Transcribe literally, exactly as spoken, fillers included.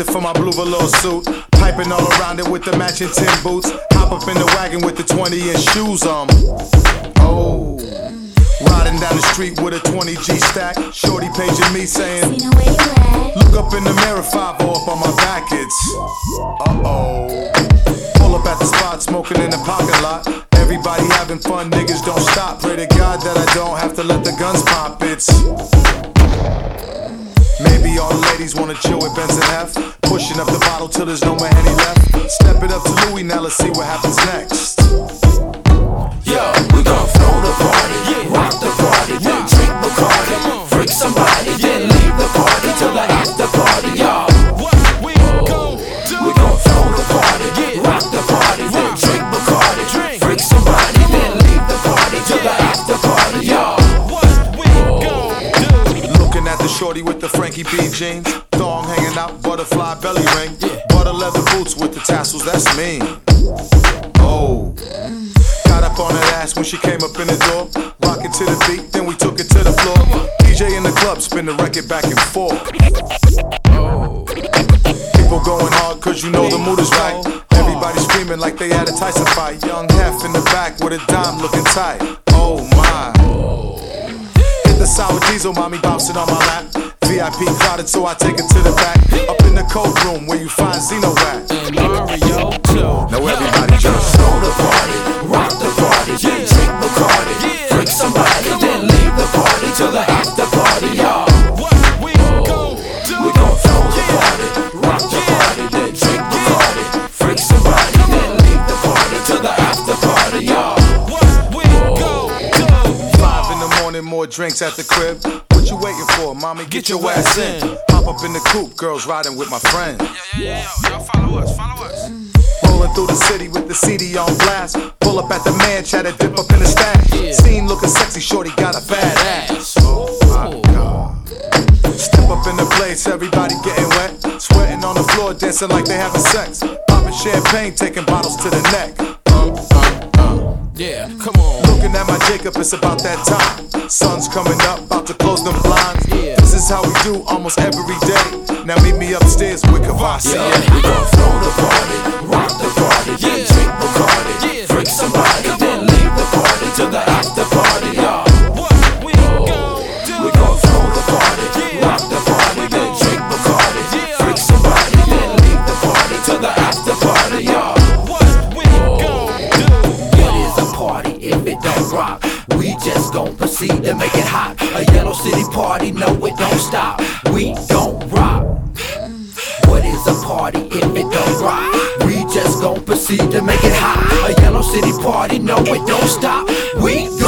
closet for my blue velour suit. Piping all around it with the matching tin boots. Hop up in the wagon with the twenty inch shoes on. Oh. Riding down the street with a twenty G stack. Shorty paging me saying, Cena, where you at? look up in the mirror, five oh up on my back, it's uh-oh. Pull up at the spot, smoking in the parking lot. Everybody having fun, niggas don't stop. Pray to God that I don't have to let the guns pop, it's maybe all the ladies wanna chill with Benz and F. Pushing up the bottle till there's no more Henny left. Step it up to Louis, now let's see what happens next. Yo, we gon' throw the party, rock the party, then drink Bacardi, freak somebody, then leave the party till the after party, y'all. What we gon' do? We gon' throw the party, rock the party, then drink Bacardi, freak somebody, then leave the party till the after party, y'all. What we gon' do? Looking at the shorty with the Frankie B jeans, thong hanging out, butterfly belly ring, butter leather boots with the tassels, that's me. Oh. Got up on that ass when she came up in the door. Rockin' to the beat, then we took it to the floor. D J in the club, spin the record back and forth. People going hard cause you know the mood is right. Everybody screaming like they had a Tyson fight. Young Hef in the back with a dime looking tight. Oh my. Hit the sour diesel, mommy bouncing on my lap. V I P crowded so I take it to the back. Up in the cold room where you find Zeno at. And Mario too. Now everybody just Throw the party, rock the party, then drink Bacardi, freak somebody, then leave the party till the after party, y'all. What we gon' do? We gon' throw the party, rock the party, then drink Bacardi, freak somebody, then leave the party till the after party, y'all. What we gon' do? Five in the morning, more drinks at the crib. What you waiting for, mommy? Get your ass in. Hop up in the coupe, girls riding with my friends. Yeah, yeah, yeah, y'all follow us, follow us. Rolling through the city with the C D on blast. Pull up at the man, try to dip up in the stack. Scene looking sexy, shorty got a fat ass. Oh my God. Step up in the place, everybody getting wet. Sweating on the floor, dancing like they having sex. Popping champagne, taking bottles to the neck. Uh, uh, uh. Yeah, come on. Looking at my Jacob, it's about that time. Sun's coming up, about to close them blinds. Yeah. This is how we do almost every day. Now meet me upstairs with Kavasi. Yeah, we gon' throw the party, rock the party, then drink Bacardi, freak somebody, then leave the party till the after party, y'all. What we gon' do? We gon' throw the party, rock the party, then drink Bacardi, freak somebody, then leave the party till the after party, y'all. What we gon' do? What is a party if it don't rock? We just gon' proceed to make it hot. A Yellow City party, no it don't stop. We gon' rock. What is a party if it don't rock? We just gon' proceed to make it hot. A Yellow City party, no it don't stop. We